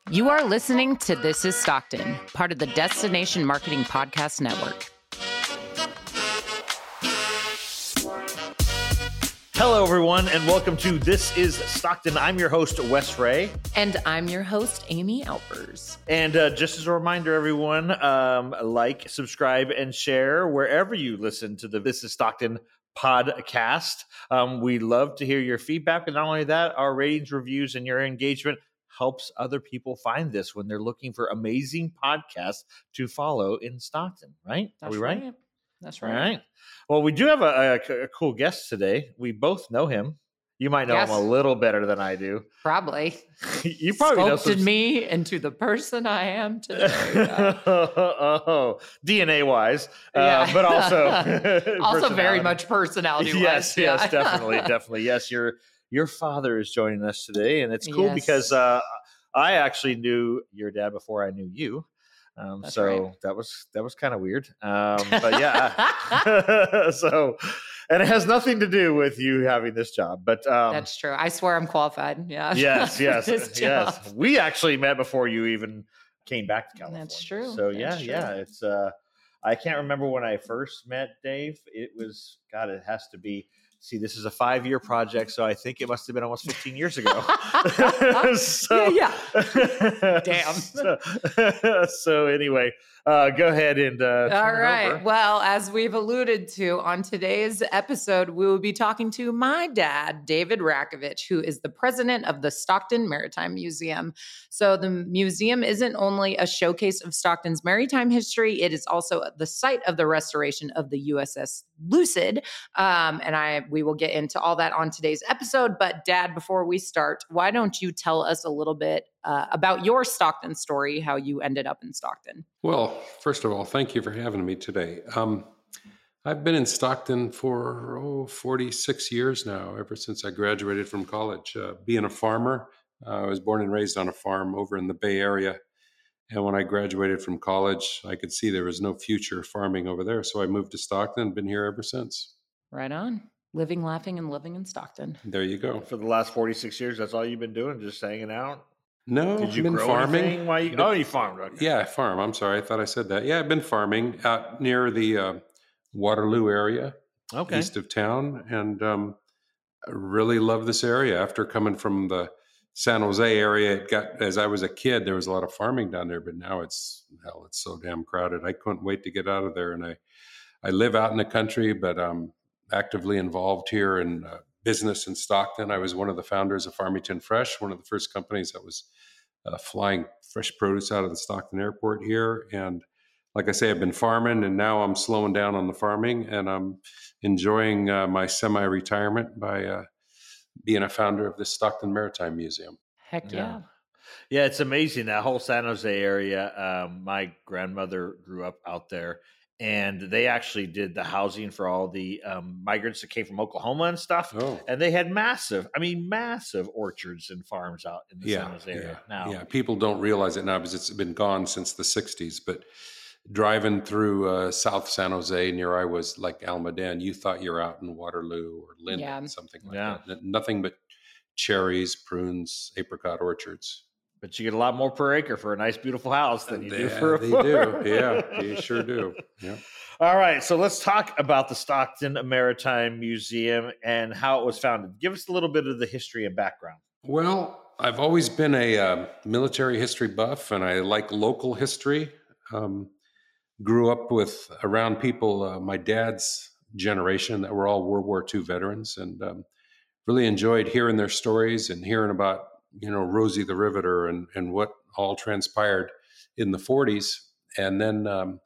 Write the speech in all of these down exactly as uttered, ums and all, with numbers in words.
You are listening to This is Stockton, part of the Destination Marketing Podcast Network. Hello, everyone, and welcome to This is Stockton. I'm your host, Wes Ray. And I'm your host, Amy Alpers. And uh, just as a reminder, everyone, um, like, subscribe, and share wherever you listen to the This is Stockton podcast. Um, we love to hear your feedback. And not only that, our ratings, reviews, and your engagement helps other people find this when they're looking for amazing podcasts to follow in Stockton, right? That's Are we right? right. That's right. All right. Well, we do have a, a, a cool guest today. We both know him. You might know Yes. him a little better than I do. Probably. You probably know Sculpted some... me into the person I am today. Yeah. oh, D N A wise, uh, Yeah. but also also very much personality wise. Yes, yeah. yes, definitely, definitely. Yes, your your father is joining us today, and it's cool Yes. because uh, I actually knew your dad before I knew you. Um, That's so right. that was that was kind of weird. Um, but yeah, so and it has nothing to do with you having this job. But um, That's true. I swear I'm qualified. Yeah. yes, yes, This yes. job. We actually met before you even came back to California. That's true. So yeah, That's true. yeah. It's uh, I can't remember when I first met Dave. It was God. It has to be. See, this is a five-year project, so I think it must have been almost fifteen years ago. so, yeah, yeah. Damn. So, so anyway, uh, go ahead and uh, All turn it right. over. Well, as we've alluded to on today's episode, we will be talking to my dad, David Rakovich, who is the president of the Stockton Maritime Museum. So the museum isn't only a showcase of Stockton's maritime history, it is also the site of the restoration of the U S S Lucid. Um, and I we will get into all that on today's episode. But Dad, before we start, why don't you tell us a little bit uh, about your Stockton story, how you ended up in Stockton? Well, first of all, thank you for having me today. Um, I've been in Stockton for oh, forty-six years now, ever since I graduated from college. Uh, being a farmer, uh, I was born and raised on a farm over in the Bay Area. And when I graduated from college, I could see there was no future farming over there. So I moved to Stockton and been here ever since. Right on. Living, laughing, and living in Stockton. There you go. For the last forty-six years, that's all you've been doing, just hanging out? No, Did you I've been grow farming. anything while you, Been- oh, you farmed. Okay. Yeah, I farm. I'm sorry. I thought I said that. Yeah, I've been farming out near the uh, Waterloo area, Okay. east of town, and um, I really love this area. After coming from the San Jose area, it got as I was a kid, there was a lot of farming down there, but now it's hell, it's so damn crowded. I couldn't wait to get out of there, and I I live out in the country, but I'm actively involved here in uh, business in Stockton. I was one of the founders of Farmington Fresh, one of the first companies that was uh, flying fresh produce out of the Stockton airport here. And like I say, I've been farming, and now I'm slowing down on the farming, and I'm enjoying uh, my semi-retirement by uh, being a founder of the Stockton Maritime Museum. Heck yeah. Yeah. Yeah, it's amazing. That whole San Jose area. Um, my grandmother grew up out there, and they actually did the housing for all the um, migrants that came from Oklahoma and stuff. Oh, And they had massive, I mean, massive orchards and farms out in the San yeah, Jose area. yeah, Now, yeah. People don't realize it now because it's been gone since the sixties. But driving through uh, South San Jose near I was like Almaden, you thought you're out in Waterloo or Linden, Yeah. something like Yeah. that. N- Nothing but cherries, prunes, apricot orchards. but you get a lot more per acre for a nice, beautiful house than you do Yeah, for a they farm. do. Yeah, you sure do. Yeah. All right, so let's talk about the Stockton Maritime Museum and how it was founded. Give us a little bit of the history and background. Well, I've always been a uh, military history buff, and I like local history. Um, grew up with around people, uh, my dad's generation, that were all World War Two veterans, and um, really enjoyed hearing their stories and hearing about, you know, Rosie the Riveter and and what all transpired in the forties. And then um,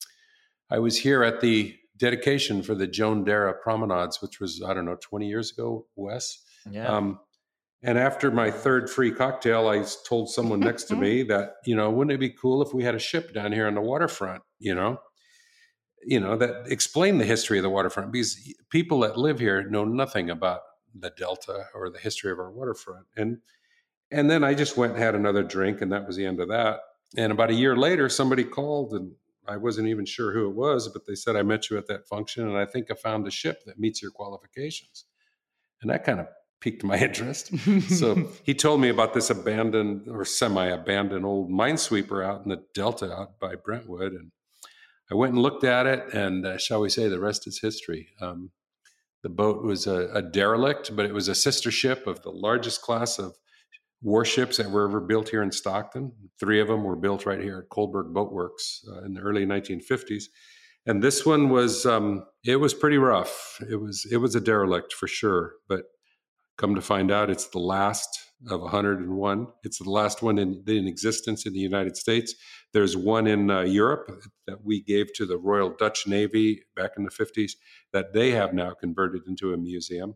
I was here at the dedication for the Joan Dara promenades, which was, I don't know, twenty years ago, Wes. Yeah. Um, and after my third free cocktail, I told someone next to me that, you know, wouldn't it be cool if we had a ship down here on the waterfront, you know, you know, that explained the history of the waterfront, because people that live here know nothing about the Delta or the history of our waterfront. And, and then I just went and had another drink, and that was the end of that. And about a year later, somebody called, and I wasn't even sure who it was, but they said, I met you at that function, and I think I found a ship that meets your qualifications. And that kind of piqued my interest. So he told me about this abandoned or semi-abandoned old minesweeper out in the Delta out by Brentwood. And I went and looked at it, and uh, shall we say, the rest is history. Um, the boat was a, a derelict, but it was a sister ship of the largest class of warships that were ever built here in Stockton. Three of them were built right here at Kohlberg Boat Works uh, in the early nineteen fifties. And this one was, um, it was pretty rough. It was, it was a derelict for sure, but come to find out, it's the last of one hundred and one. It's the last one in, in existence in the United States. There's one in uh, Europe that we gave to the Royal Dutch Navy back in the fifties that they have now converted into a museum.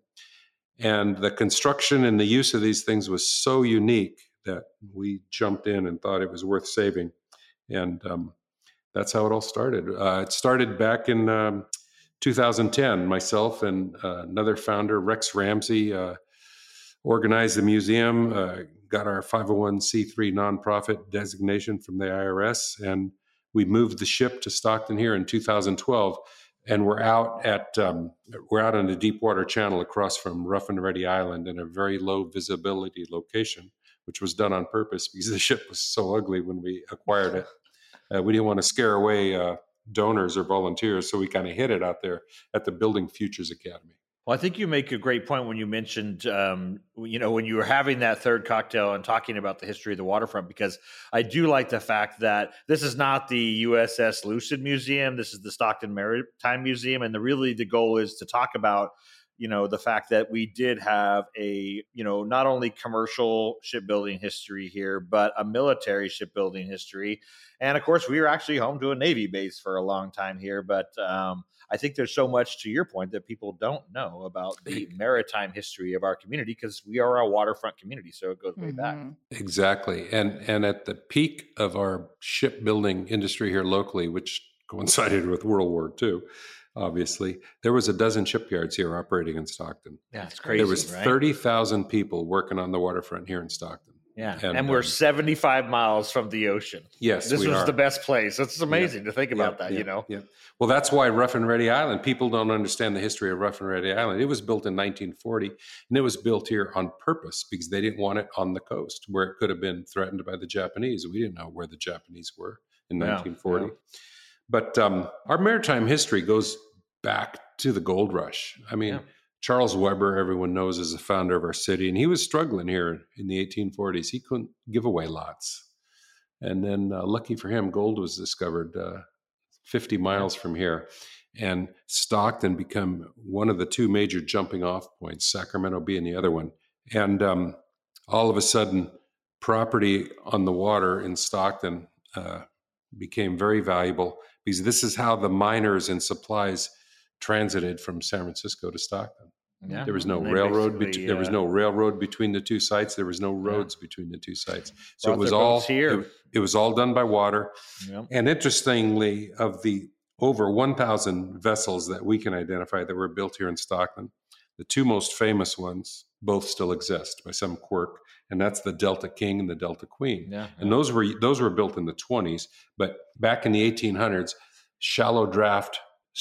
And the construction and the use of these things was so unique that we jumped in and thought it was worth saving. And um, that's how it all started. Uh, it started back in um, two thousand ten. Myself and uh, another founder, Rex Ramsey, uh, organized the museum, uh, got our five oh one c three nonprofit designation from the I R S, and we moved the ship to Stockton here in two thousand twelve. And we're out at um, we're out on the Deepwater Channel across from Rough and Ready Island in a very low visibility location, which was done on purpose because the ship was so ugly when we acquired it. Uh, we didn't want to scare away uh, donors or volunteers, so we kind of hid it out there at the Building Futures Academy. Well, I think you make a great point when you mentioned, um, you know, when you were having that third cocktail and talking about the history of the waterfront, because I do like the fact that this is not the U S S Lucid Museum. This is the Stockton Maritime Museum. And the really the goal is to talk about, you know, the fact that we did have a, you know, not only commercial shipbuilding history here, but a military shipbuilding history. And of course, we were actually home to a Navy base for a long time here. But um, I think there's so much, to your point, that people don't know about the maritime history of our community because we are a waterfront community. So it goes way mm-hmm. back. Exactly. And, and at the peak of our shipbuilding industry here locally, which coincided with World War Two, obviously, there was a dozen shipyards here operating in Stockton. Yeah, it's crazy. There was right? thirty thousand people working on the waterfront here in Stockton. Yeah, and, and we're um, seventy-five miles from the ocean. Yes, this we was are. the best place. It's amazing yeah. to think about yeah, that, yeah, you know? Yeah. Well, that's why Rough and Ready Island, people don't understand the history of Rough and Ready Island. It was built in nineteen forty, and it was built here on purpose because they didn't want it on the coast where it could have been threatened by the Japanese. We didn't know where the Japanese were in yeah, nineteen forty. Yeah. But um, our maritime history goes back to the gold rush. I mean, yeah. Charles Weber, everyone knows, is the founder of our city, and he was struggling here in the eighteen forties. He couldn't give away lots. And then, uh, lucky for him, gold was discovered uh, fifty miles from here. And Stockton became one of the two major jumping off points, Sacramento being the other one. And um, all of a sudden, property on the water in Stockton uh, became very valuable because this is how the miners and supplies transited from San Francisco to Stockton. Yeah. There was no railroad. Be- uh, there was no railroad between the two sites. There was no roads yeah. between the two sites. So it was all here. It, it was all done by water. Yep. And interestingly, of the over one thousand vessels that we can identify that were built here in Stockton, the two most famous ones both still exist by some quirk, and that's the Delta King and the Delta Queen. Yeah. And those were those were built in the twenties, but back in the eighteen hundreds, shallow draft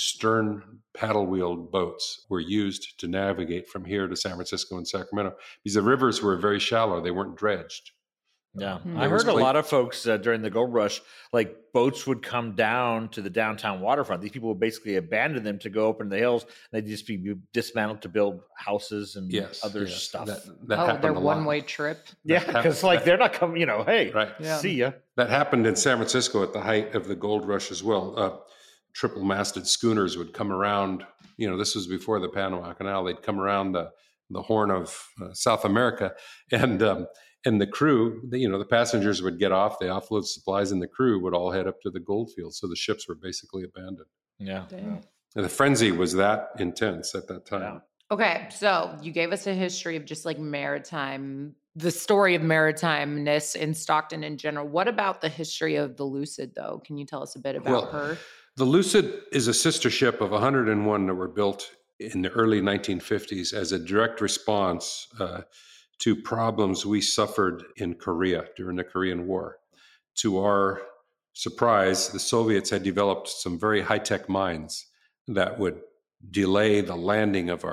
stern paddle wheeled boats were used to navigate from here to San Francisco and Sacramento because the rivers were very shallow. They weren't dredged. Yeah. Mm-hmm. I heard a lot of folks uh, during the gold rush, like boats would come down to the downtown waterfront. These people would basically abandon them to go up into the hills. They'd just be dismantled to build houses and yes, other yes. stuff. That, that oh, their one-way trip. Yeah, because like they're not coming, you know, hey, right. yeah. see ya. That happened in San Francisco at the height of the gold rush as well. Uh, triple-masted schooners would come around. You know, this was before the Panama Canal. They'd come around the the Horn of uh, South America, and um, and the crew, the, you know, the passengers would get off, they offload supplies, and the crew would all head up to the gold fields. So the ships were basically abandoned. Yeah, yeah. And the frenzy was that intense at that time. Yeah. Okay, so you gave us a history of just like maritime, the story of maritimeness in Stockton in general. What about the history of the Lucid, though? Can you tell us a bit about well, her? The Lucid is a sister ship of one hundred and one that were built in the early nineteen fifties as a direct response uh, to problems we suffered in Korea during the Korean War. To our surprise, the Soviets had developed some very high-tech mines that would delay the landing of our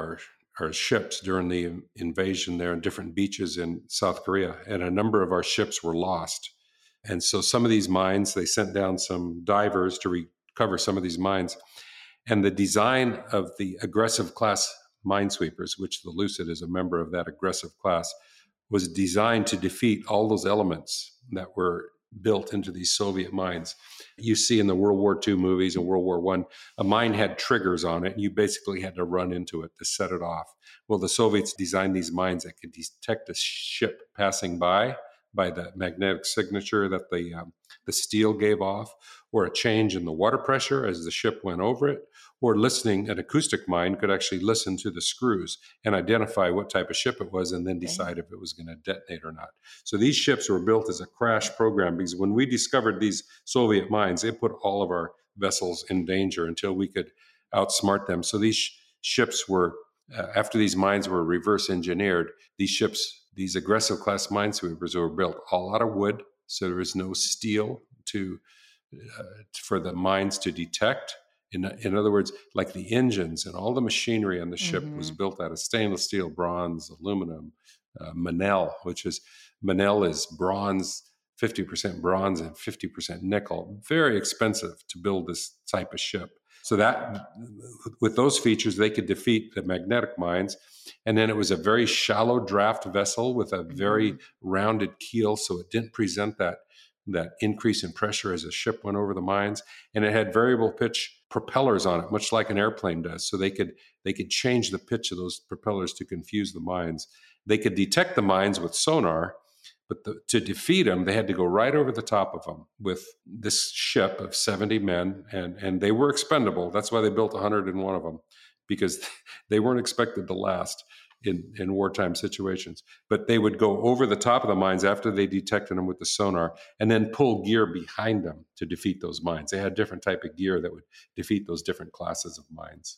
our ships during the invasion there in different beaches in South Korea, and a number of our ships were lost. And so some of these mines, they sent down some divers to recover some of these mines. And the design of the aggressive class minesweepers, which the Lucid is a member of that aggressive class, was designed to defeat all those elements that were built into these Soviet mines. You see in the World War Two movies and World War One, a mine had triggers on it, and you basically had to run into it to set it off. Well, the Soviets designed these mines that could detect a ship passing by, by the magnetic signature that the um, the steel gave off, or a change in the water pressure as the ship went over it, or listening, an acoustic mine could actually listen to the screws and identify what type of ship it was and then decide if it was going to detonate or not. So these ships were built as a crash program, because when we discovered these Soviet mines, it put all of our vessels in danger until we could outsmart them. So these sh- ships were, uh, after these mines were reverse engineered, these ships, these aggressive class minesweepers were built all out of wood. So there was no steel to uh, for the mines to detect. In, in other words, like the engines and all the machinery on the ship mm-hmm. was built out of stainless steel, bronze, aluminum, uh, Manel, which is, Manel is bronze, fifty percent bronze and fifty percent nickel. Very expensive to build this type of ship. So that, with those features, they could defeat the magnetic mines. And then it was a very shallow draft vessel with a very mm-hmm. rounded keel, so it didn't present that that increase in pressure as a ship went over the mines. And it had variable pitch propellers on it, much like an airplane does. So they could they could change the pitch of those propellers to confuse the mines. They could detect the mines with sonar, but the, to defeat them, they had to go right over the top of them with this ship of seventy men, and, and they were expendable. That's why they built one hundred one of them, because they weren't expected to last in, in wartime situations. But they would go over the top of the mines after they detected them with the sonar, and then pull gear behind them to defeat those mines. They had different type of gear that would defeat those different classes of mines.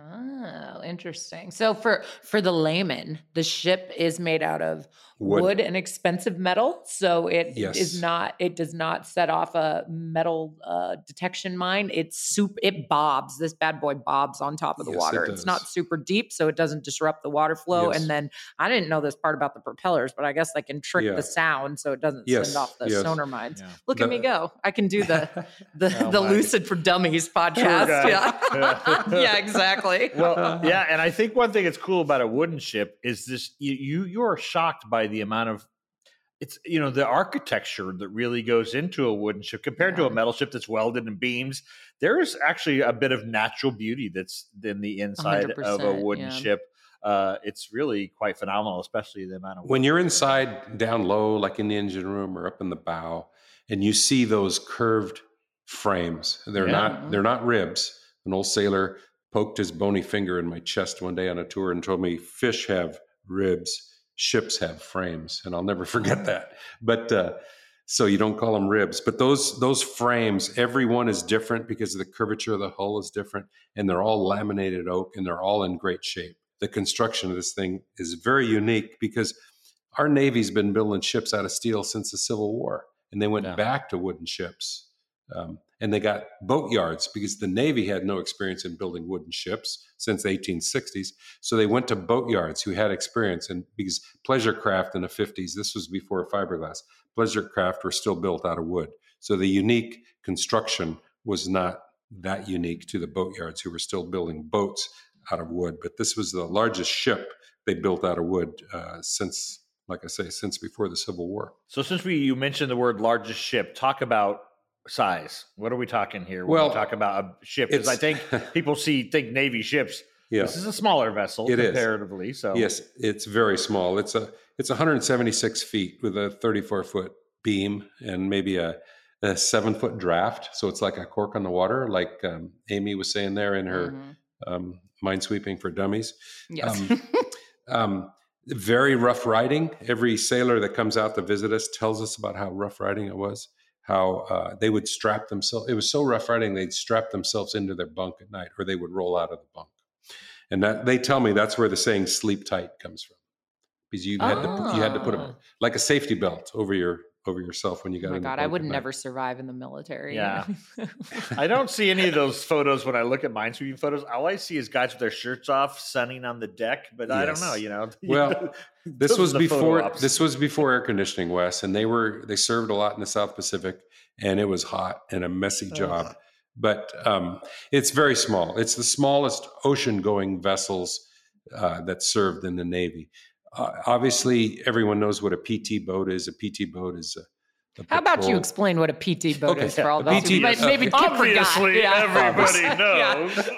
Oh, interesting. So for for the layman, the ship is made out of wood, wood and expensive metal. So it yes. is not, it does not set off a metal uh, detection mine. It's soup. It bobs. This bad boy bobs on top of the yes, water. It it's not super deep, so it doesn't disrupt the water flow. Yes. And then I didn't know this part about the propellers, but I guess they can trick yeah. the sound so it doesn't yes. send off the yes. sonar mines. Yeah. Look the, at me go. I can do the the, oh the Lucid for Dummies podcast. Yeah. yeah. yeah, exactly. Well, yeah, and I think one thing that's cool about a wooden ship is this: you you, you are shocked by the amount of it's you know the architecture that really goes into a wooden ship compared yeah. to a metal ship that's welded in beams. There is actually a bit of natural beauty that's in the inside of a wooden yeah. ship. Uh, it's really quite phenomenal, especially the amount of when you're inside down low, like in the engine room or up in the bow, and you see those curved frames. They're yeah. not they're not ribs. An old sailor poked his bony finger in my chest one day on a tour and told me fish have ribs, ships have frames. And I'll never forget that. But uh, so you don't call them ribs. But those those frames, every one is different because the curvature of the hull is different. And they're all laminated oak and they're all in great shape. The construction of this thing is very unique because our Navy's been building ships out of steel since the Civil War. And they went yeah. back to wooden ships. Um, and they got boat yards because the Navy had no experience in building wooden ships since the eighteen sixties. So they went to boat yards who had experience. And because pleasure craft in the fifties, this was before fiberglass, pleasure craft were still built out of wood. So the unique construction was not that unique to the boat yards who were still building boats out of wood. But this was the largest ship they built out of wood uh, since, like I say, since before the Civil War. So since we you mentioned the word largest ship, talk about size. What are we talking here when well, we talk about a ship? Because I think people see think Navy ships. Yeah. This is a smaller vessel it comparatively. Is. So yes, it's very small. It's a it's one hundred seventy-six feet with a thirty-four foot beam and maybe a, a seven foot draft. So it's like a cork on the water, like um, Amy was saying there in her mm-hmm. um, Minesweeping for Dummies. Yes. Um, um, very rough riding. Every sailor that comes out to visit us tells us about how rough riding it was. How uh, they would strap themselves. It was so rough riding, they'd strap themselves into their bunk at night, or they would roll out of the bunk. And that they tell me that's where the saying "sleep tight" comes from, because you had oh. to you had to put a like a safety belt over your over yourself when you got Oh my in the God, boat I would at night. never survive in the military. Yeah. I don't see any of those photos when I look at minesweeping photos. All I see is guys with their shirts off, sunning on the deck. But I don't know, Yes. you know. Well, this Those was are the photo before ops. this was before air conditioning, Wes, and they were they served a lot in the South Pacific, and it was hot and a messy job. Ugh. But um, it's very small. It's the smallest ocean-going vessels uh, that served in the Navy. Uh, obviously, everyone knows what a P T boat is. A P T boat is a a How about you patrol- explain what a P T boat Okay, is for yeah, all a those P T who might, is- maybe okay. Obviously, forgot. everybody Yeah. knows.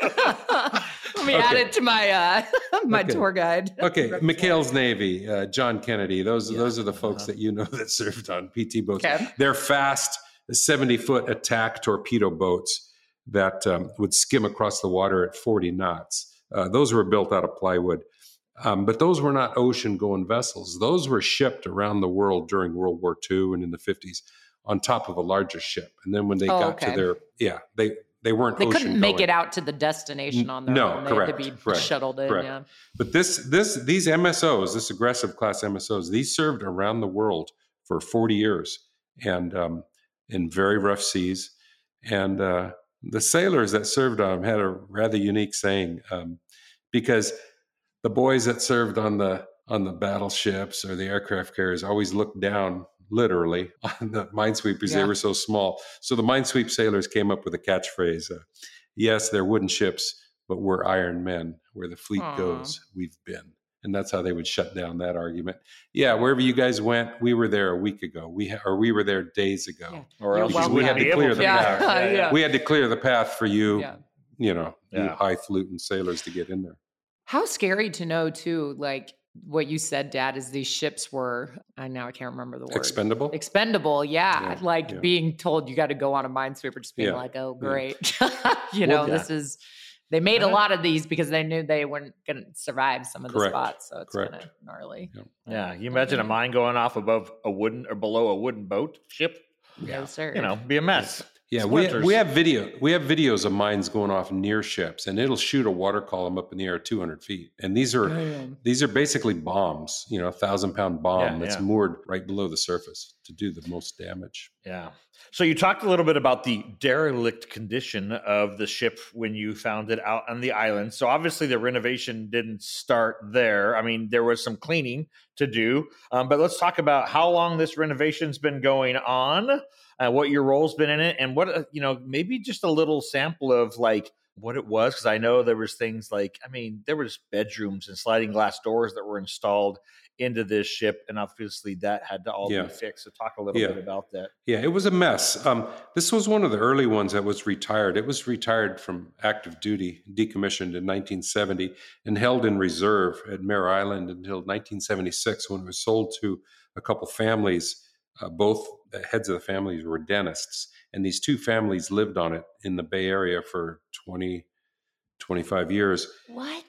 Let me add Okay. it to my uh, my Okay. tour guide. Okay, McHale's Navy, uh, John Kennedy. Those Yeah. those are the folks Uh-huh. that you know that served on P T boats. Okay. They're fast, seventy-foot attack torpedo boats that um, would skim across the water at forty knots. Uh, those were built out of plywood. Um, but those were not ocean-going vessels. Those were shipped around the world during World War Two and in the fifties on top of a larger ship. And then when they Oh, got okay. to their, yeah, they, they weren't They ocean couldn't make going. it out to the destination on their No, own. They correct, had to be correct, shuttled in. correct. Yeah. But this, this, these M S Os, this aggressive class M S Os, these served around the world for forty years, and um, in very rough seas. And uh, the sailors that served on them had a rather unique saying, um, because the boys that served on the on the battleships or the aircraft carriers always looked down, literally, on the minesweepers. Yeah. They were so small. So the minesweep sailors came up with a catchphrase: uh, "Yes, they're wooden ships, but we're iron men. Where the fleet Aw. goes, we've been." And that's how they would shut down that argument. Yeah, wherever you guys went, we were there a week ago. We ha- or we were there days ago. Yeah. Or You're else welcome. we had to Yeah. clear the Yeah. path. Yeah. Yeah. We had to clear the path for you, Yeah. you know, you Yeah. highfalutin sailors to get in there. How scary to know too, like what you said, Dad, is these ships were, I now I can't remember the word. Expendable. Expendable, yeah. Yeah, Like yeah. being told you got to go on a minesweeper, just being Yeah, like, oh, yeah. great. you know, yeah. this is, they made a Uh-huh. lot of these because they knew they weren't going to survive some of the Correct, spots. So it's kind correct. of gnarly. Yeah. Yeah, you imagine a mine going off above a wooden or below a wooden boat ship. No, sir. You know, be a mess. Yeah, we, Splinters. we have video. We have videos of mines going off near ships, and it'll shoot a water column up in the air two hundred feet. And these are Damn. these are basically bombs. You know, a thousand pound bomb Yeah, that's yeah. moored right below the surface to do the most damage. Yeah. So you talked a little bit about the derelict condition of the ship when you found it out on the island. So obviously the renovation didn't start there. I mean, there was some cleaning to do. Um, but let's talk about how long this renovation's been going on, uh, what your role's been in it, and what, uh, you know, maybe just a little sample of like what it was. Because I know there was things like, I mean, there was bedrooms and sliding glass doors that were installed into this ship, and obviously that had to all Yeah. be fixed. So talk a little Yeah. bit about that. Yeah, it was a mess. Um, this was one of the early ones that was retired. It was retired from active duty, decommissioned in nineteen seventy, and held in reserve at Mare Island until nineteen seventy-six, when it was sold to a couple families. Uh, both the heads of the families were dentists, and these two families lived on it in the Bay Area for twenty, twenty-five years. What?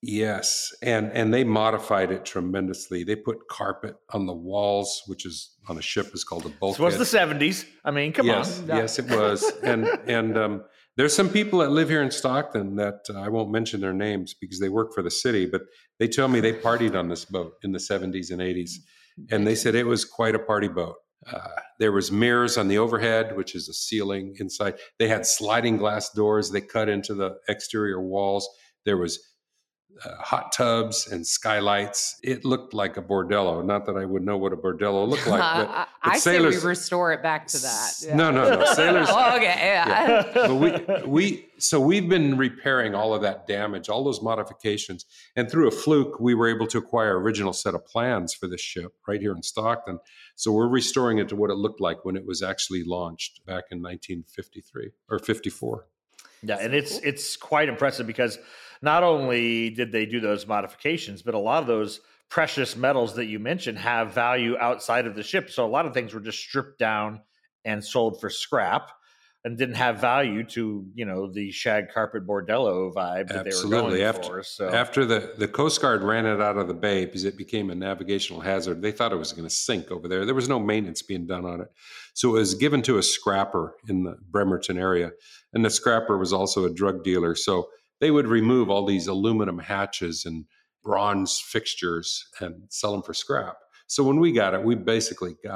Yes, and and they modified it tremendously. They put carpet on the walls, which is on a ship is called a bulkhead. This was the seventies. I mean, come yes, on. yes, it was. And and um, there's some people that live here in Stockton that uh, I won't mention their names because they work for the city, but they tell me they partied on this boat in the seventies and eighties, and they said it was quite a party boat. Uh, there was mirrors on the overhead, which is a ceiling inside. They had sliding glass doors. They cut into the exterior walls. There was uh, hot tubs and skylights. It looked like a bordello. Not that I would know what a bordello looked like, but, I, but I say sailors we restore it back to that. Yeah. No, no, no. Sailors. Oh, okay, yeah. But we we so we've been repairing all of that damage, all those modifications, and through a fluke, we were able to acquire original set of plans for this ship right here in Stockton. So we're restoring it to what it looked like when it was actually launched back in nineteen fifty-three or fifty-four. Yeah, and it's it's quite impressive because not only did they do those modifications, but a lot of those precious metals that you mentioned have value outside of the ship. So a lot of things were just stripped down and sold for scrap and didn't have value to, you know, the shag carpet bordello vibe that Absolutely. they were going after, for. So After the, the Coast Guard ran it out of the bay because it became a navigational hazard, they thought it was going to sink over there. There was no maintenance being done on it. So it was given to a scrapper in the Bremerton area. And the scrapper was also a drug dealer. So they would remove all these aluminum hatches and bronze fixtures and sell them for scrap. So when we got it, we basically got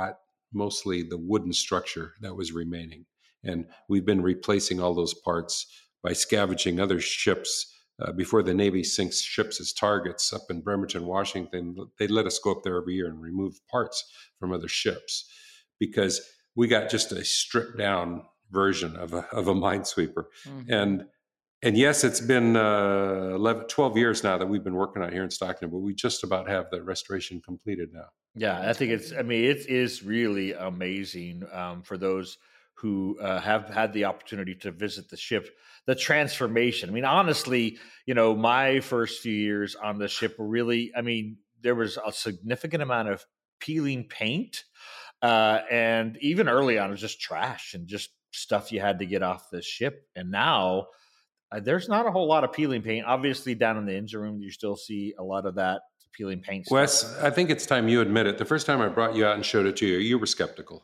mostly the wooden structure that was remaining. And we've been replacing all those parts by scavenging other ships. Uh, before the Navy sinks ships as targets up in Bremerton, Washington, they let us go up there every year and remove parts from other ships because we got just a stripped down version of a, of a minesweeper. Mm-hmm. And and yes, it's been uh, eleven, twelve years now that we've been working on it here in Stockton, but we just about have the restoration completed now. Yeah, I think it's, I mean, it is really amazing um, for those who uh, have had the opportunity to visit the ship, the transformation. I mean, honestly, you know, my first few years on the ship were really, I mean, there was a significant amount of peeling paint. Uh, and even early on, it was just trash and just stuff you had to get off the ship. And now uh, there's not a whole lot of peeling paint. Obviously, down in the engine room, you still see a lot of that peeling paint stuff. Wes, I think it's time you admit it. The first time I brought you out and showed it to you, you were skeptical.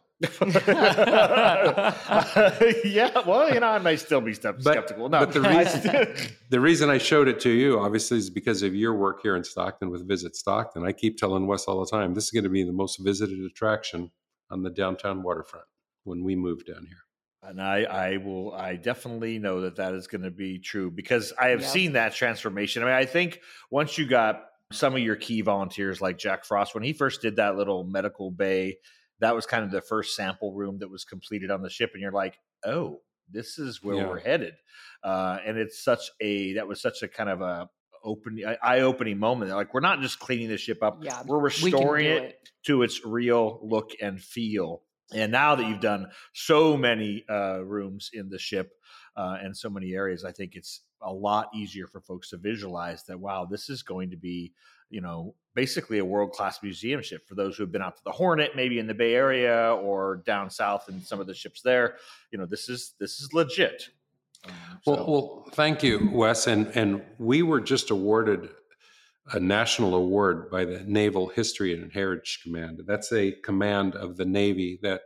Yeah, well, you know, I may still be skeptical. But, no, but the reason the reason I showed it to you, obviously, is because of your work here in Stockton with Visit Stockton. I keep telling Wes all the time, this is going to be the most visited attraction on the downtown waterfront when we move down here. And I, I will, I definitely know that that is going to be true because I have yep. seen that transformation. I mean, I think once you got some of your key volunteers like Jack Frost, when he first did that little medical bay, that was kind of the first sample room that was completed on the ship. And you're like, oh, this is where yeah. we're headed. Uh, and it's such a, that was such a kind of a open, eye-opening moment. Like, we're not just cleaning the ship up. Yeah, we're restoring we it, it to its real look and feel. And now that you've done so many uh, rooms in the ship uh, and so many areas, I think it's a lot easier for folks to visualize that, wow, this is going to be, you know, basically a world-class museum ship for those who have been out to the Hornet, maybe in the Bay Area or down south in some of the ships there. You know, this is this is legit. Um, so. Well, well, thank you, Wes. And and we were just awarded a national award by the Naval History and Heritage Command. That's a command of the Navy that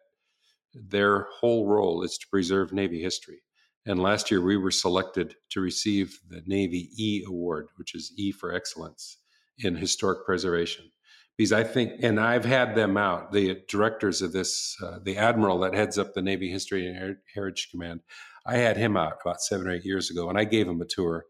their whole role is to preserve Navy history. And last year we were selected to receive the Navy E Award, which is E for excellence in historic preservation. Because I think, and I've had them out, the directors of this, uh, the admiral that heads up the Navy History and Her- Heritage Command, I had him out about seven or eight years ago, and I gave him a tour.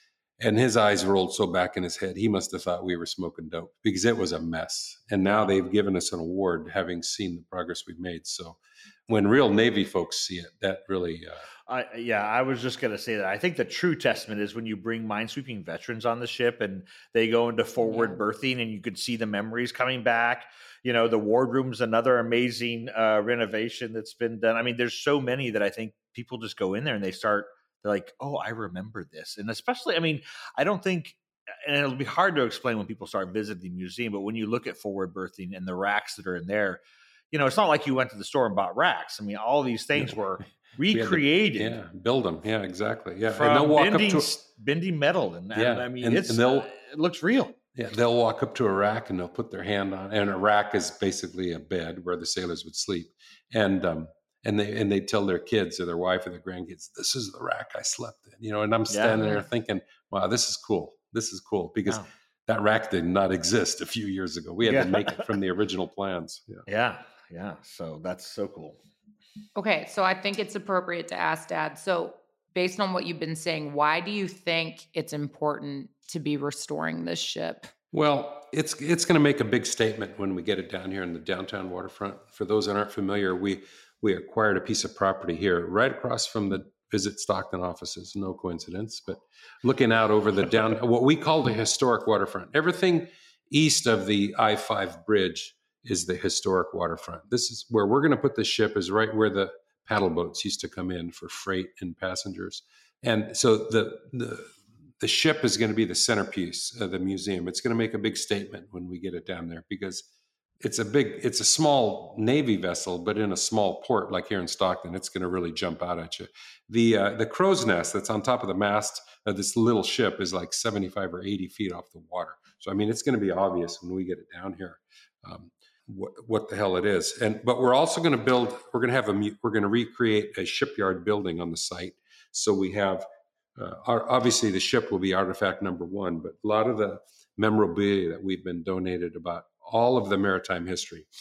And his eyes rolled so back in his head, he must have thought we were smoking dope because it was a mess. And now they've given us an award having seen the progress we've made. So when real Navy folks see it, that really... Uh, I, yeah, I was just going to say that. I think the true testament is when you bring minesweeping veterans on the ship and they go into forward yeah. berthing and you could see the memories coming back. You know, the wardroom's another amazing uh, renovation that's been done. I mean, there's so many that I think people just go in there and they start, they're like, oh, I remember this. And especially, I mean, I don't think, and it'll be hard to explain when people start visiting the museum, but when you look at forward berthing and the racks that are in there, you know, it's not like you went to the store and bought racks. I mean, all these things were recreated. We to, yeah, build them. Yeah, exactly. Yeah, from and they'll walk bending, up to bending metal, and yeah, I mean, and, it's and they'll, uh, it looks real. Yeah, they'll walk up to a rack and they'll put their hand on, and a rack is basically a bed where the sailors would sleep, and um, and they and they tell their kids or their wife or their grandkids, "This is the rack I slept in," you know. And I'm standing yeah. there thinking, "Wow, this is cool. This is cool," because. Wow. That rack did not exist a few years ago. We had yeah. to make it from the original plans. Yeah. yeah, yeah. So that's so cool. Okay, so I think it's appropriate to ask Dad. So based on what you've been saying, why do you think it's important to be restoring this ship? Well, it's it's going to make a big statement when we get it down here in the downtown waterfront. For those that aren't familiar, we we acquired a piece of property here right across from the Visit Stockton offices. No coincidence, but looking out over the down, what we call the historic waterfront. Everything east of the I five bridge is the historic waterfront. This is where we're going to put the ship, is right where the paddle boats used to come in for freight and passengers. And so the the, the ship is going to be the centerpiece of the museum. It's going to make a big statement when we get it down there because it's a big, it's a small Navy vessel, but in a small port like here in Stockton, it's going to really jump out at you. The uh, the crow's nest that's on top of the mast of this little ship is like seventy-five or eighty feet off the water. So, I mean, it's going to be obvious when we get it down here um, what, what the hell it is. And but we're also going to build, we're going to have a, we're going to recreate a shipyard building on the site. So we have, uh, our, obviously the ship will be artifact number one, but a lot of the memorabilia that we've been donated about all of the maritime history,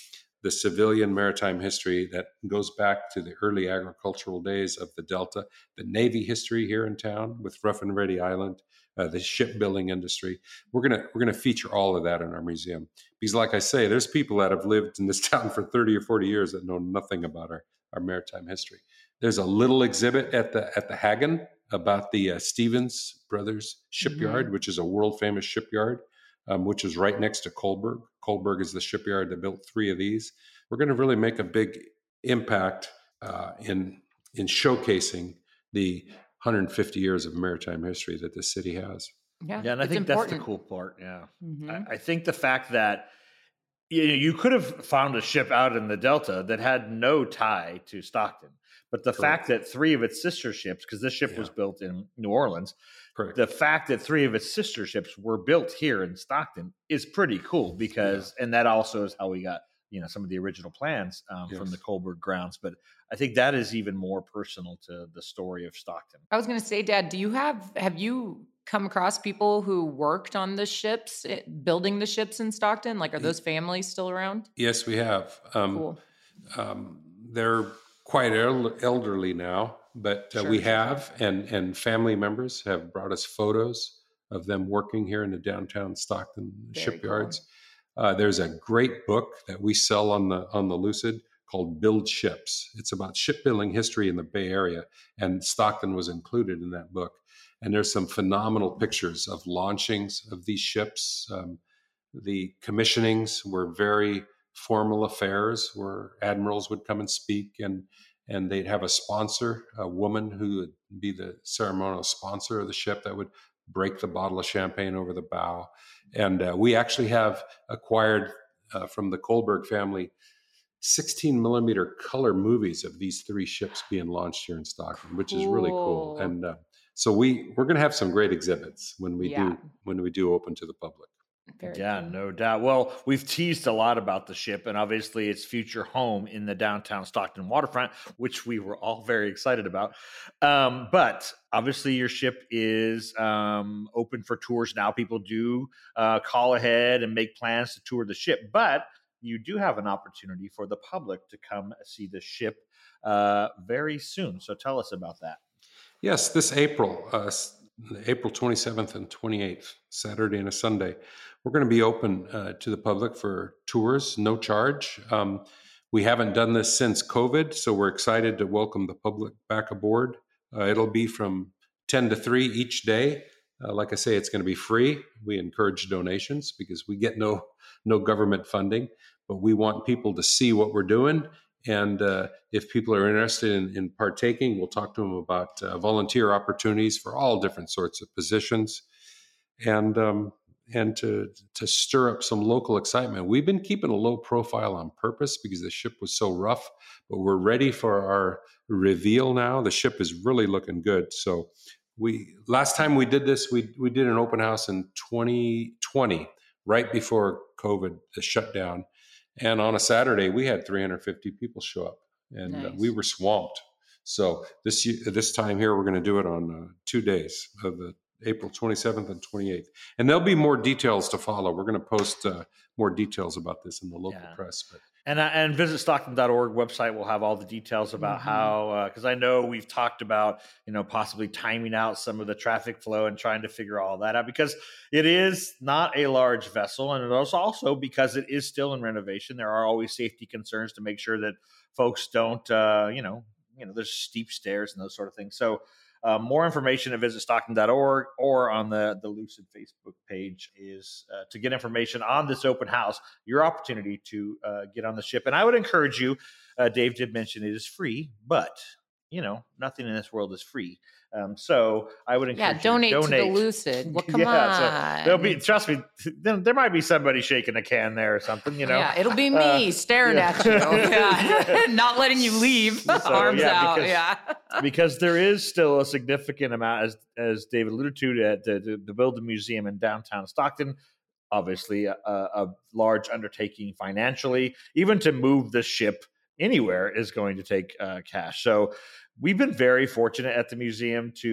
the civilian maritime history that goes back to the early agricultural days of the Delta, the Navy history here in town with Rough and Ready Island, uh, the shipbuilding industry. We're gonna we're gonna feature all of that in our museum because, like I say, there's people that have lived in this town for thirty or forty years that know nothing about our, our maritime history. There's a little exhibit at the at the Hagen about the uh, Stevens Brothers shipyard, mm-hmm. which is a world famous shipyard, um, which is right next to Kohlberg. Kohlberg is the shipyard that built three of these. We're going to really make a big impact uh, in in showcasing the one hundred fifty years of maritime history that this city has. Yeah, yeah and I think important. That's the cool part. Yeah, mm-hmm. I, I think the fact that you know, you could have found a ship out in the Delta that had no tie to Stockton. But the Correct. fact that three of its sister ships, because this ship yeah. was built in New Orleans, Correct. the fact that three of its sister ships were built here in Stockton is pretty cool because, yeah. and that also is how we got, you know, some of the original plans um, yes. from the Kohlberg grounds. But I think that is even more personal to the story of Stockton. I was going to say, Dad, do you have, have you come across people who worked on the ships, building the ships in Stockton? Like, are those families still around? Yes, we have. Um, cool. Um, they're quite elderly now, but uh, sure, we have, sure. and and family members have brought us photos of them working here in the downtown Stockton Very shipyards. Cool. Uh, there's a great book that we sell on the on the Lucid called Build Ships. It's about shipbuilding history in the Bay Area, and Stockton was included in that book. And there's some phenomenal pictures of launchings of these ships. Um, the commissionings were very formal affairs where admirals would come and speak, and and they'd have a sponsor, a woman who would be the ceremonial sponsor of the ship that would break the bottle of champagne over the bow. And uh, we actually have acquired uh, from the Kohlberg family sixteen millimeter color movies of these three ships being launched here in Stockton, which cool. is really cool. And uh, so we we're going to have some great exhibits when we yeah. do when we do open to the public. Very yeah, cool. no doubt. Well, we've teased a lot about the ship and obviously its future home in the downtown Stockton waterfront, which we were all very excited about. Um, but obviously your ship is um, open for tours now. People do uh, call ahead and make plans to tour the ship, but you do have an opportunity for the public to come see the ship uh, very soon. So tell us about that. Yes, this April, uh, April twenty-seventh and twenty-eighth, Saturday and a Sunday. We're going to be open uh, to the public for tours, no charge. Um, we haven't done this since COVID, so we're excited to welcome the public back aboard. Uh, it'll be from ten to three each day. Uh, like I say, it's going to be free. We encourage donations because we get no no government funding, but we want people to see what we're doing. And uh, if people are interested in, in partaking, we'll talk to them about uh, volunteer opportunities for all different sorts of positions, and um, and to to stir up some local excitement. We've been keeping a low profile on purpose because the ship was so rough, but we're ready for our reveal now. The ship is really looking good. So we last time we did this, we we did an open house in twenty twenty, right before COVID shut down. And on a Saturday, we had three hundred fifty people show up, and nice. uh, we were swamped. So this this time here, we're going to do it on uh, two days, of the April twenty-seventh and twenty-eighth. And there'll be more details to follow. We're going to post uh, more details about this in the local yeah. press. But And uh, and visit Stockton dot org website will have all the details about mm-hmm. how, because uh, I know we've talked about, you know, possibly timing out some of the traffic flow and trying to figure all that out, because it is not a large vessel. And it is also because it is still in renovation. There are always safety concerns to make sure that folks don't, uh, you know, you know, there's steep stairs and those sort of things. So Uh, more information at visit Stockton dot org or on the, the Lucid Facebook page is uh, to get information on this open house, your opportunity to uh, get on the ship. And I would encourage you, uh, Dave did mention it is free, but, you know, nothing in this world is free. Um, so I would encourage yeah, donate you to donate to the Lucid. Well, come yeah, on. So there'll be, trust me, there, there might be somebody shaking a can there or something, you know. Yeah, it'll be me uh, staring yeah. at you. Yeah. Not letting you leave. So, Arms yeah, out. Because, yeah. because there is still a significant amount, as as David alluded to, to, to, to build a museum in downtown Stockton. Obviously, a, a large undertaking financially. Even to move the ship anywhere is going to take uh, cash. So we've been very fortunate at the museum to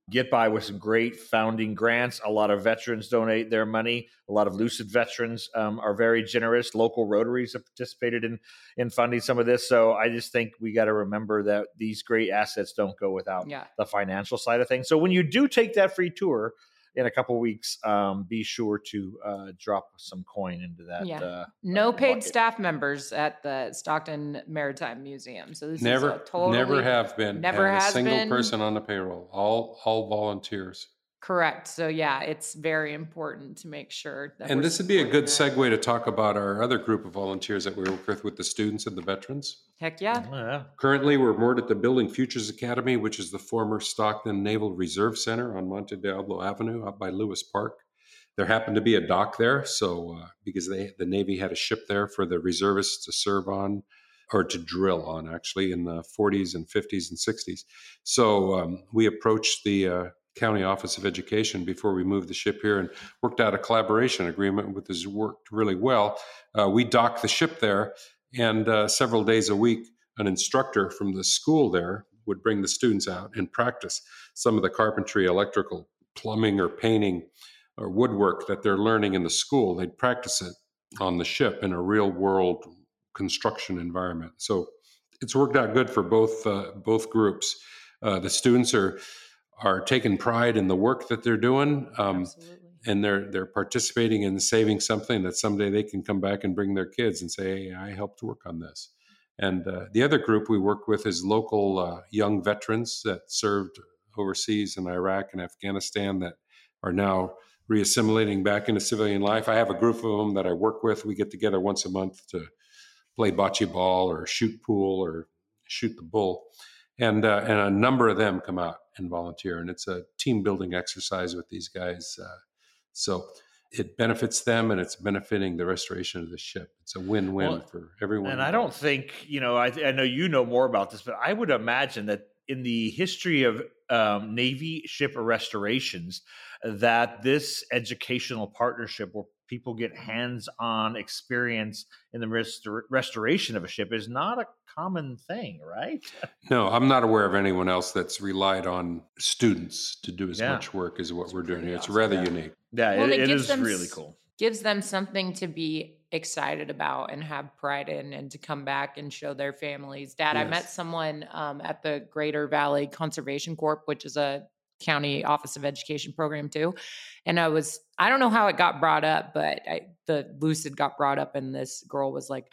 get by with some great founding grants. A lot of veterans donate their money. A lot of Lucid veterans um, are very generous. Local Rotaries have participated in in funding some of this. So I just think we got to remember that these great assets don't go without Yeah. the financial side of things. So when you do take that free tour in a couple of weeks, um, be sure to uh, drop some coin into that. Yeah. Uh, No uh, paid bucket. staff members at the Stockton Maritime Museum. So this Never, is a totally never have been. never had a has single been. person on the payroll. All, all volunteers. Correct. So yeah, it's very important to make sure that. And we're this would be a good supporting that. segue to talk about our other group of volunteers that we work with, with the students and the veterans. Heck yeah. Oh, yeah. Currently, we're moored at the Building Futures Academy, which is the former Stockton Naval Reserve Center on Monte Diablo Avenue out by Lewis Park. There happened to be a dock there, so uh, because they, the Navy had a ship there for the reservists to serve on, or to drill on, actually, in the forties and fifties and sixties. So um, we approached the uh, County Office of Education before we moved the ship here and worked out a collaboration agreement, which has worked really well. Uh, we docked the ship there, and uh, several days a week, an instructor from the school there would bring the students out and practice some of the carpentry, electrical, plumbing, or painting, or woodwork that they're learning in the school. They'd practice it on the ship in a real world construction environment. So it's worked out good for both uh, both groups. Uh, the students are are taking pride in the work that they're doing, um, Absolutely. and they're they're participating in saving something that someday they can come back and bring their kids and say, "Hey, I helped work on this." And uh, the other group we work with is local uh, young veterans that served overseas in Iraq and Afghanistan that are now reassimilating back into civilian life. I have a group of them that I work with. We get together once a month to play bocce ball or shoot pool or shoot the bull. And, uh, and a number of them come out and volunteer. And it's a team building exercise with these guys. Uh, so it benefits them and it's benefiting the restoration of the ship. It's a win-win Well, for everyone. And I don't think, you know, I, I know you know more about this, but I would imagine that in the history of um, Navy ship restorations, that this educational partnership where people get hands-on experience in the restor- restoration of a ship is not a common thing, right? No, I'm not aware of anyone else that's relied on students to do as Yeah. much work as what It's we're doing pretty here. It's awesome. rather Yeah. unique. Yeah, Well, it, it it gives is them really s- cool. Gives them something to be excited about and have pride in and to come back and show their families. Dad, I Yes. met someone um, at the Greater Valley Conservation Corp, which is a county office of education program too. And I was, I don't know how it got brought up, but I, the Lucid got brought up and this girl was like,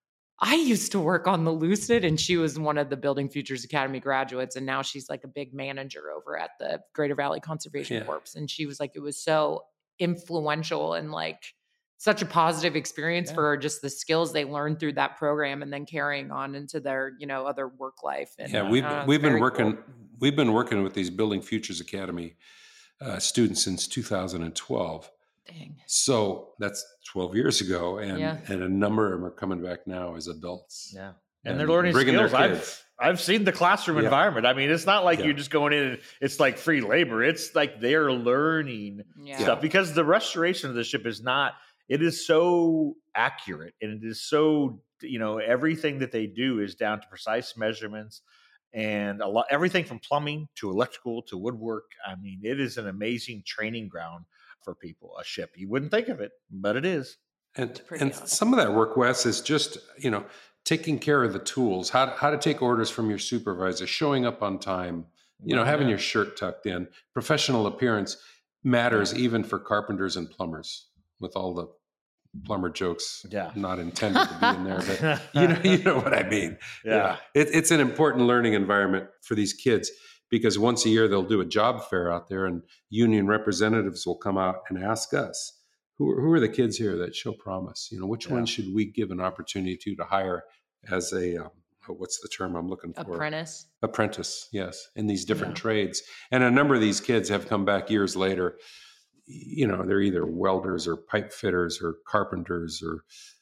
I used to work on the Lucid, and she was one of the Building Futures Academy graduates. And now she's like a big manager over at the Greater Valley Conservation Yeah. Corps. And she was like, it was so influential and like such a positive experience Yeah. for her, just the skills they learned through that program and then carrying on into their, you know, other work life. And Yeah, we've uh, it's we've been very working cool. we've been working with these Building Futures Academy uh, students since two thousand twelve. Dang. So that's twelve years ago, and Yeah. and a number of them are coming back now as adults. Yeah. And, And they're learning bringing their skills. I've kids. I've seen the classroom Yeah. environment. I mean, it's not like Yeah. you're just going in and it's like free labor. It's like they're learning Yeah. stuff because the restoration of the ship is not, it is so accurate and it is so, you know, everything that they do is down to precise measurements and a lot, everything from plumbing to electrical to woodwork. I mean, it is an amazing training ground for people, a ship. You wouldn't think of it, but it is. And pretty and awesome. some of that work, Wes, is just, you know, taking care of the tools, how how to take orders from your supervisor, showing up on time, you know, having Yeah. your shirt tucked in. Professional appearance matters even for carpenters and plumbers, with all the plumber jokes Yeah. not intended to be in there, but you know, you know what I mean. Yeah. It, it's an important learning environment for these kids because once a year they'll do a job fair out there and union representatives will come out and ask us, who are, who are the kids here that show promise? You know, which Yeah. one should we give an opportunity to, to hire as a, um, what's the term I'm looking for? Apprentice. Apprentice, yes, in these different Yeah. trades. And a number of these kids have come back years later. You know, they're either welders or pipe fitters or carpenters or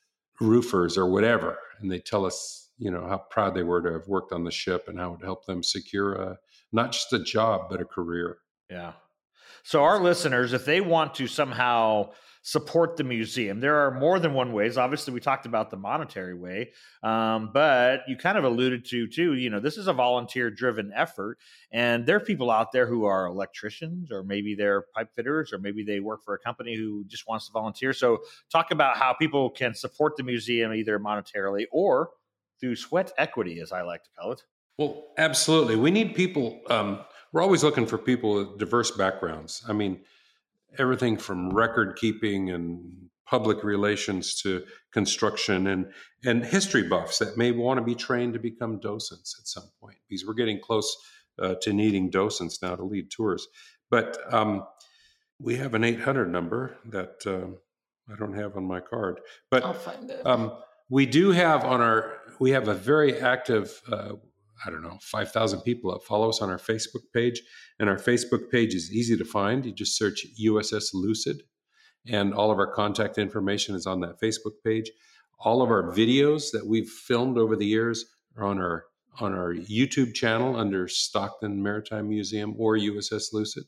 roofers or whatever. And they tell us, you know, how proud they were to have worked on the ship and how it helped them secure a, not just a job, but a career. Yeah. So our listeners, if they want to somehow support the museum, there are more than one ways. Obviously, we talked about the monetary way, um, but you kind of alluded to too, you know, this is a volunteer driven effort, and there are people out there who are electricians, or maybe they're pipe fitters, or maybe they work for a company who just wants to volunteer. So talk about how people can support the museum either monetarily or through sweat equity, as I like to call it. Well, absolutely. We need people. Um, we're always looking for people with diverse backgrounds. I mean, everything from record keeping and public relations to construction and, and history buffs that may want to be trained to become docents at some point, because we're getting close uh, to needing docents now to lead tours. But um, we have an eight hundred number that um, I don't have on my card. But I'll find it. Um, we do have on our, we have a very active, uh, I don't know, five thousand people that follow us on our Facebook page. And our Facebook page is easy to find. You just search U S S Lucid, and all of our contact information is on that Facebook page. All of our videos that we've filmed over the years are on our on our YouTube channel under Stockton Maritime Museum or U S S Lucid.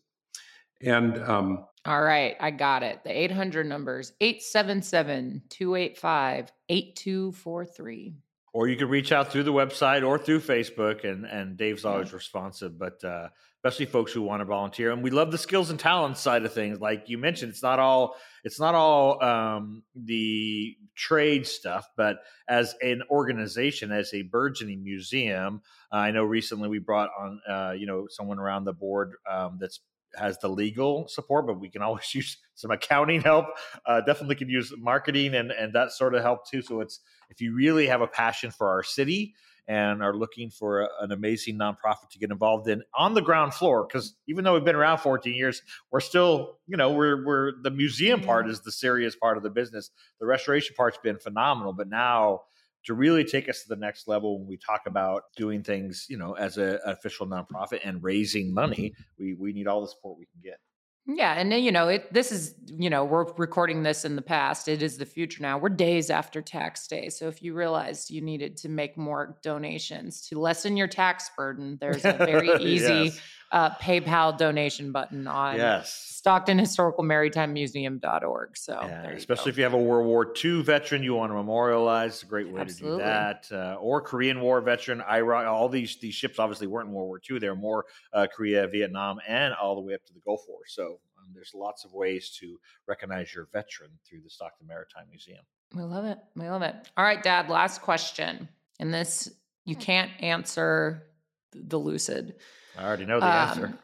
And um, all right, I got it. The eight hundred numbers, eight seven seven, two eight five, eight two four three. Or you can reach out through the website or through Facebook, and, and Dave's always yeah. responsive, but uh, especially folks who want to volunteer. And we love the skills and talents side of things. Like you mentioned, it's not all it's not all um, the trade stuff, but as an organization, as a burgeoning museum, uh, I know recently we brought on uh, you know someone around the board um, that's has the legal support, but we can always use some accounting help. Uh, definitely can use marketing and, and that sort of help too. So it's, if you really have a passion for our city and are looking for a, an amazing nonprofit to get involved in on the ground floor, because even though we've been around fourteen years, we're still, you know, we're, we're the museum part is the serious part of the business. The restoration part's been phenomenal, but now to really take us to the next level when we talk about doing things, you know, as a, an official nonprofit and raising money, we we need all the support we can get. Yeah. And then, you know, it, this is, you know, we're recording this in the past. It is the future now. We're days after tax day. So if you realized you needed to make more donations to lessen your tax burden, there's a very easy yes. uh, PayPal donation button on yes. Stockton Historical Maritime Museum dot org. So yeah, especially if you have a World War Two veteran you want to memorialize, it's a great way Absolutely. to do that. Uh, or Korean War veteran, Iraq, all these these ships obviously weren't in World War Two. They were more uh, Korea, Vietnam, and all the way up to the Gulf War. So um, there's lots of ways to recognize your veteran through the Stockton Maritime Museum. We love it. We love it. All right, Dad, last question. And this, you can't answer the lucid. I already know the um, answer.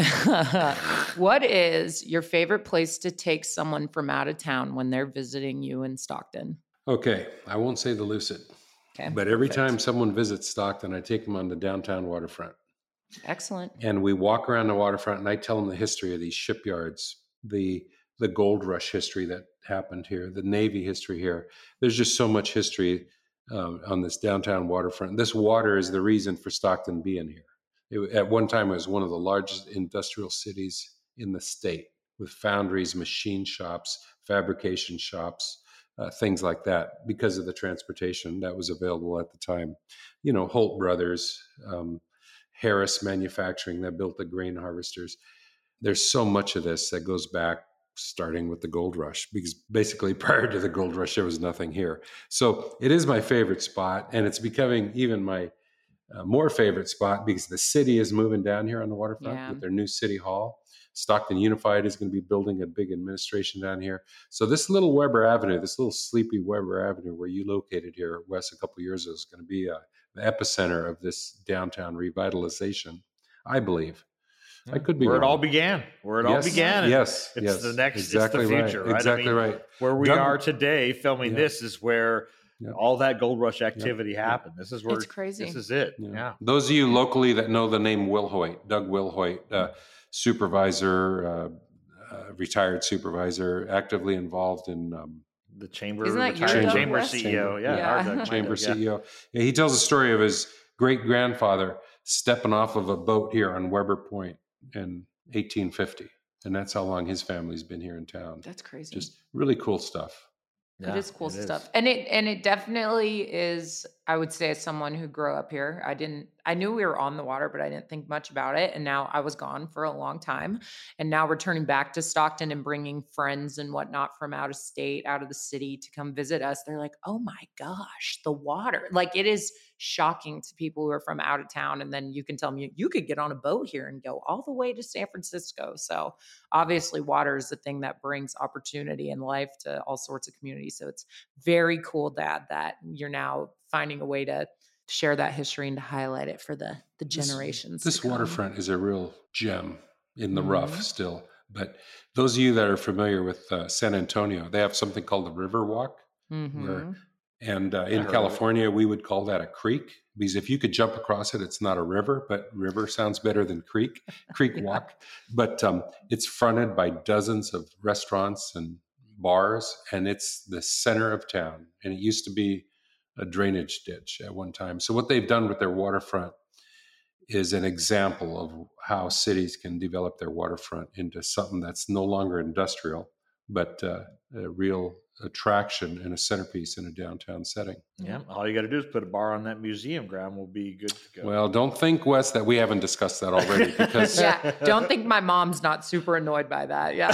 What is your favorite place to take someone from out of town when they're visiting you in Stockton? Okay, I won't say the Lucid. Okay, but every perfect. time someone visits Stockton, I take them on the downtown waterfront. Excellent. And we walk around the waterfront, and I tell them the history of these shipyards, the the gold rush history that happened here, the Navy history here. There's just so much history um, on this downtown waterfront. This water is the reason for Stockton being here. It, at one time, it was one of the largest industrial cities in the state, with foundries, machine shops, fabrication shops, uh, things like that, because of the transportation that was available at the time. You know, Holt Brothers, um, Harris Manufacturing that built the grain harvesters. There's so much of this that goes back, starting with the gold rush, because basically prior to the gold rush, there was nothing here. So it is my favorite spot, and it's becoming even my Uh, more favorite spot because the city is moving down here on the waterfront Yeah. with their new city hall. Stockton Unified is going to be building a big administration down here. So this little Weber Avenue, this little sleepy Weber Avenue where you located here, Wes, a couple of years ago, is going to be uh, the epicenter of this downtown revitalization, I believe. Yeah. I could be where wrong. it all began. Where it yes. all began. Yes, it's yes, the next. exactly it's the future, right. right? Exactly I mean, right. Where we Doug, are today, filming yeah. this, is where yeah. all that gold rush activity yeah. happened. This is where It's crazy. This is it. Yeah. yeah. Those of you locally that know the name Will Hoyt, Doug Will Hoyt, uh, supervisor, uh, uh, retired supervisor, actively involved in um, the chamber, Isn't that retired your chamber Wes? C E O. Yeah, Yeah. our Doug, my chamber Doug, yeah. C E O. Yeah, he tells a story of his great grandfather stepping off of a boat here on Weber Point in eighteen fifty, and that's how long his family's been here in town. That's crazy. Just really cool stuff. Yeah, it is cool it is. stuff. And it and it definitely is, I would say, as someone who grew up here, I didn't I knew we were on the water, but I didn't think much about it. And now I was gone for a long time. And now returning back to Stockton and bringing friends and whatnot from out of state, out of the city to come visit us. They're like, oh my gosh, the water. Like it is shocking to people who are from out of town. And then you can tell them you, you could get on a boat here and go all the way to San Francisco. So obviously water is the thing that brings opportunity and life to all sorts of communities. So it's very cool, Dad, that you're now finding a way to share that history and to highlight it for the, the generations. This, this waterfront is a real gem in the mm-hmm. rough still. But those of you that are familiar with uh, San Antonio, they have something called the River Walk. Mm-hmm. Where, and uh, in California, we would call that a creek, because if you could jump across it, it's not a river, but river sounds better than creek, creek yeah. walk. But um, it's fronted by dozens of restaurants and bars, and it's the center of town. And it used to be a drainage ditch at one time. So what they've done with their waterfront is an example of how cities can develop their waterfront into something that's no longer industrial, but uh, a real attraction and a centerpiece in a downtown setting. Yeah, all you got to do is put a bar on that museum ground. We'll be good to go. Well, don't think, Wes, that we haven't discussed that already. Because yeah, don't think my mom's not super annoyed by that. Yeah.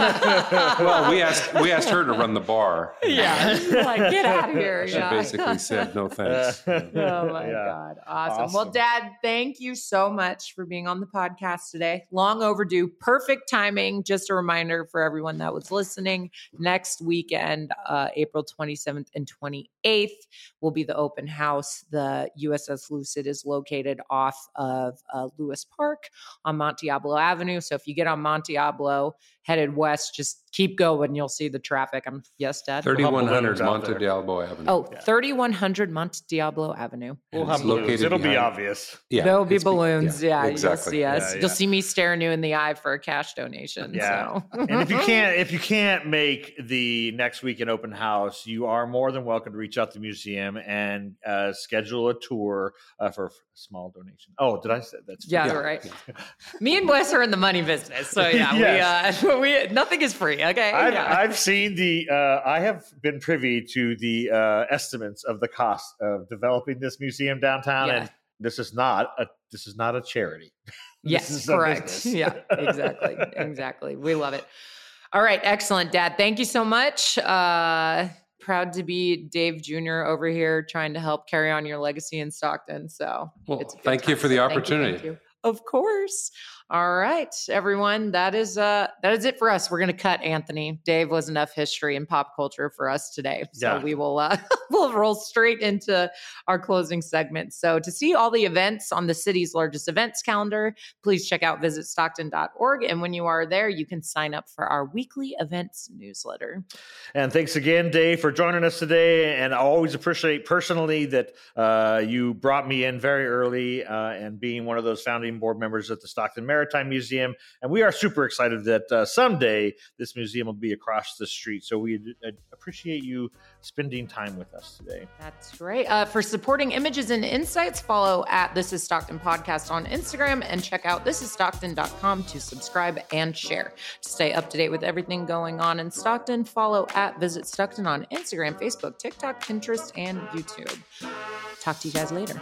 Well, we asked we asked her to run the bar. Yeah, like get out of here. She yeah. basically said no thanks. Oh my yeah. God, awesome. awesome. Well, Dad, thank you so much for being on the podcast today. Long overdue, perfect timing. Just a reminder for everyone that was listening. Next weekend, uh, April twenty-seventh and twenty-eighth. Will be the open house. The U S S Lucid is located off of uh, Lewis Park on Monte Diablo Avenue. So if you get on Monte Diablo, headed west, just keep going. You'll see the traffic. I'm yes, Dad. thirty-one hundred Monte Diablo Avenue. Oh, yeah. thirty-one hundred Monte Diablo Avenue. We'll have balloons. It'll behind. be obvious. Yeah, there'll be balloons. Be, yeah, yeah, exactly. You'll see us. Yeah, yeah. You'll see me staring you in the eye for a cash donation. Yeah. So. And if you can't, if you can't make the next weekend open house, you are more than welcome to reach out to the museum and uh, schedule a tour uh, for a small donation. Oh, did I say that's yeah, yeah, right. Me and Wes are in the money business, so yeah, yes. we uh, we nothing is free. Okay, I've, yeah. I've seen the. Uh, I have been privy to the uh, estimates of the cost of developing this museum downtown, yeah. and this is not a this is not a charity. Yes, correct. Yeah, exactly, exactly. We love it. All right, excellent, Dad. Thank you so much. Uh, proud to be Dave Junior over here trying to help carry on your legacy in Stockton. So, well, it's a good thank time. you for the so opportunity. Thank you, thank you. Of course. All right, everyone. That is uh that is it for us. We're gonna cut Anthony. Dave was enough history and pop culture for us today. So yeah. we will uh we'll roll straight into our closing segment. So to see all the events on the city's largest events calendar, please check out visit stockton dot org. And when you are there, you can sign up for our weekly events newsletter. And thanks again, Dave, for joining us today. And I always appreciate personally that uh, you brought me in very early uh, and being one of those founding board members at the Stockton Maritime Museum. And we are super excited that uh, someday this museum will be across the street. So we uh, appreciate you spending time with us today. That's great. Uh, for supporting images and insights, follow at This Is Stockton Podcast on Instagram and check out this is stockton dot com to subscribe and share. To stay up to date with everything going on in Stockton, follow at Visit Stockton on Instagram, Facebook, TikTok, Pinterest, and YouTube. Talk to you guys later.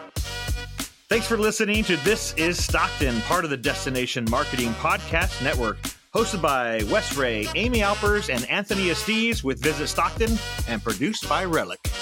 Thanks for listening to This Is Stockton, part of the Destination Marketing Podcast Network, hosted by Wes Ray, Amy Alpers, and Anthony Estes with Visit Stockton, and produced by Relic.